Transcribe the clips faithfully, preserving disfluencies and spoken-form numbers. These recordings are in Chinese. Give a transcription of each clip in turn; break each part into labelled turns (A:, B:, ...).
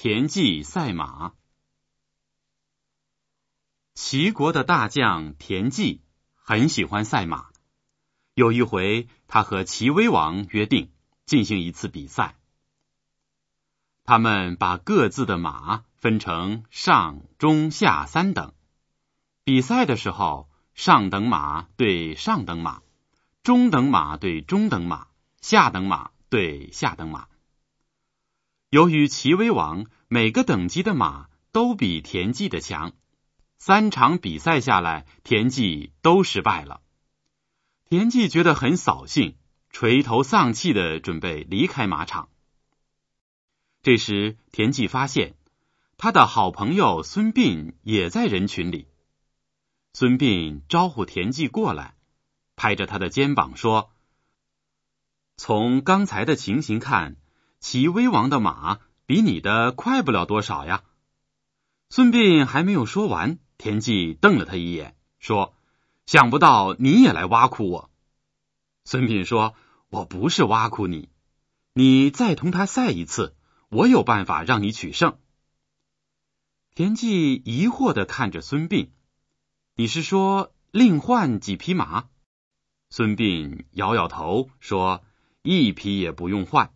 A: 田忌赛马。齐国的大将田忌很喜欢赛马。有一回，他和齐威王约定进行一次比赛。他们把各自的马分成上、中、下三等。比赛的时候，上等马对上等马，中等马对中等马，下等马对下等马。由于齐威王每个等级的马都比田忌的强，三场比赛下来，田忌都失败了。田忌觉得很扫兴，垂头丧气地准备离开马场。这时，田忌发现他的好朋友孙膑也在人群里。孙膑招呼田忌过来，拍着他的肩膀说：“从刚才的情形看，齐威王的马比你的快不了多少呀。”孙膑还没有说完，田忌瞪了他一眼，说：“想不到你也来挖苦我。”孙膑说：“我不是挖苦你，你再同他赛一次，我有办法让你取胜。”田忌疑惑地看着孙膑：“你是说另换几匹马？”孙膑摇摇头说：“一匹也不用换。”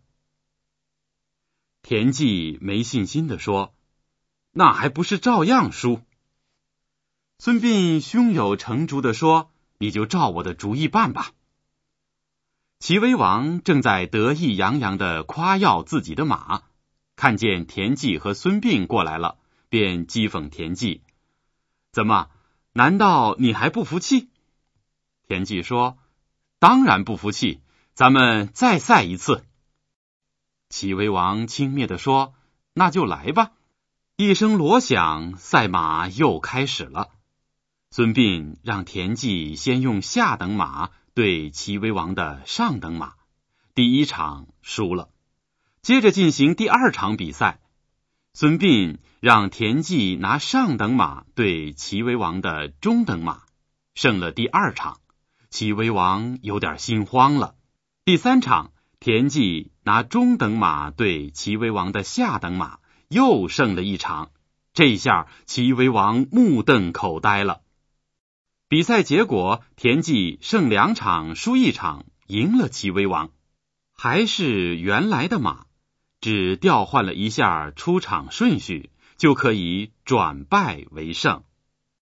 A: 田忌没信心地说：“那还不是照样输？”孙膑胸有成竹地说：“你就照我的主意办吧。”齐威王正在得意洋洋地夸耀自己的马，看见田忌和孙膑过来了，便讥讽田忌：“怎么，难道你还不服气？”田忌说：“当然不服气，咱们再赛一次。”齐威王轻蔑地说：“那就来吧。”一声锣响，赛马又开始了。孙膑让田忌先用下等马对齐威王的上等马，第一场输了。接着进行第二场比赛，孙膑让田忌拿上等马对齐威王的中等马，胜了第二场。齐威王有点心慌了。第三场，田忌拿中等马对齐威王的下等马，又胜了一场。这下齐威王目瞪口呆了。比赛结果，田忌胜两场输一场，赢了齐威王。还是原来的马，只调换了一下出场顺序，就可以转败为胜。